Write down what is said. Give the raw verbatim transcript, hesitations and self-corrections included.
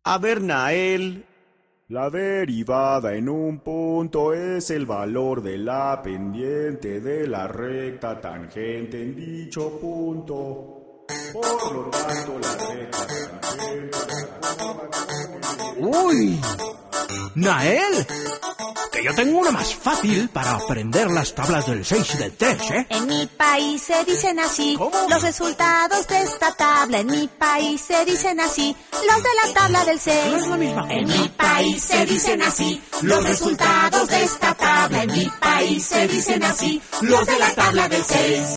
A ver, Nael. La derivada en un punto es el valor de la pendiente de la recta tangente en dicho punto. Por lo tanto, la recta tangente... ¡Uy! ¡Nael! Que yo tengo una más fácil para aprender las tablas del seis y del tres, ¿eh? En mi país se dicen así. ¿Cómo? Los resultados de esta tabla. En mi país se dicen así. Los de la tabla del seis. No es la misma. En mi país se dicen así. Los resultados de esta tabla. En mi país se dicen así. Los de la tabla del seis.